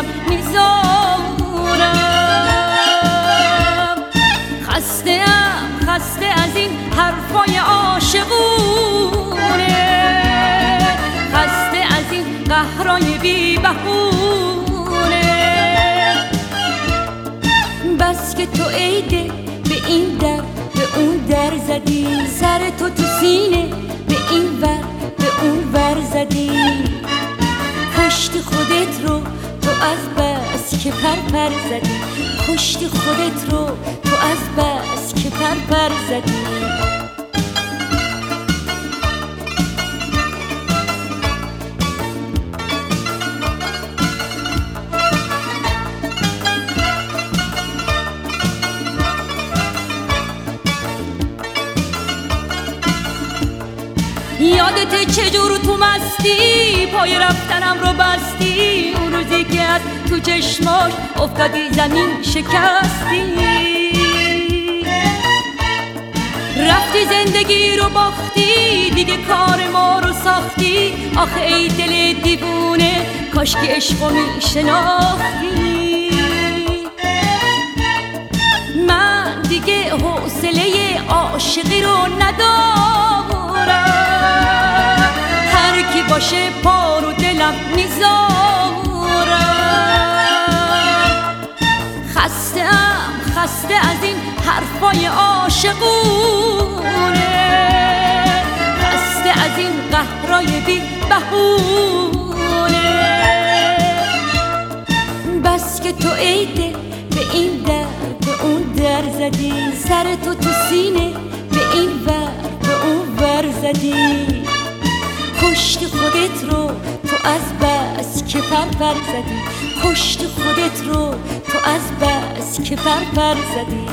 دلم میذارم. خسته از این حرفای عاشقونه، خسته از این قهرای بی بهونه. بس که تو عیده به این در به اون در زدی، سر تو سینه به این ور به اون ور زدی. کشتی خودت رو تو از بس که پر زدی، کشتی خودت رو تو از بس که پر زدی. یادت چجور تو مستی پای رفتنم رو بستی، اون روزی که از تو چشماش افتادی زمین شکستی. رفتی زندگی رو باختی، دیگه کار ما رو ساختی. آخه ای دل دیوونه کاش که عشقو میشناختی. من دیگه حوصله عاشقی رو ندارم، هر کی باشه پا رو دلم میذارم. خسته از این حرفای عاشقونه، خسته از این قهرای بی بهونه. بس که تو عیده به این در به اون در زدی، سر تو سینه به این ور به اون ور زدی. کشتی خودت رو تو از بس که پر زدی، کشتی خودت رو تو از بس که پر زدی.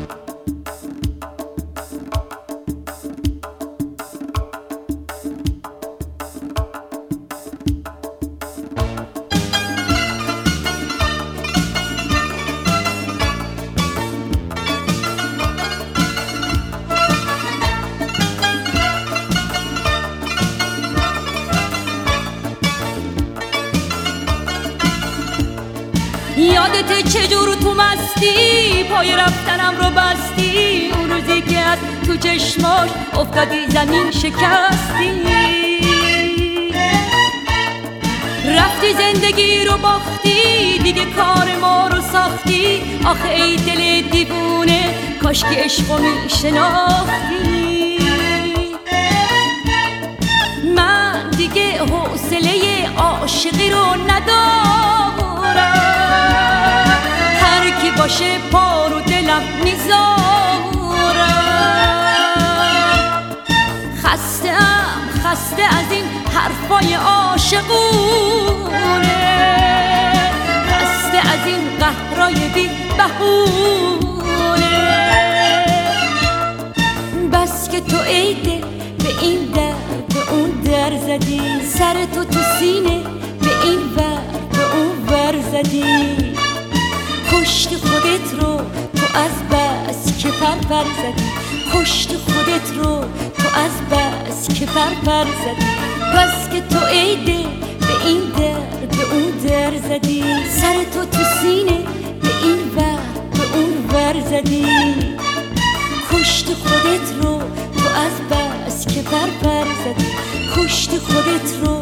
یادت چجور تو مستی پای رفتنم رو بستی، اون روزی که از تو چشماش افتادی زمین شکستی. رفتی زندگی رو باختی، دیگه کار ما رو ساختی. آخه ای دل دیوونه کاش که عشقو میشناختی. من دیگه حوصله عاشقی رو ندارم، هر کی باشه پا رو دلم میذارم. خسته از این حرفای عاشقونه، خسته از این قهرای بی بهونه. بس که تو عیده به این در به اون در زدی، سر تو سینه به این ور به اون ور زدی. کشتی خودت رو تو از بس که پر زدی، کشتی خودت رو تو از بس که پر زدی. بس که تو عیده به این در به اون در زدی، سر تو سینه به این ور به اون ور زدی. کشتی خودت رو تو از بس که پر زدی، کشتی خودت رو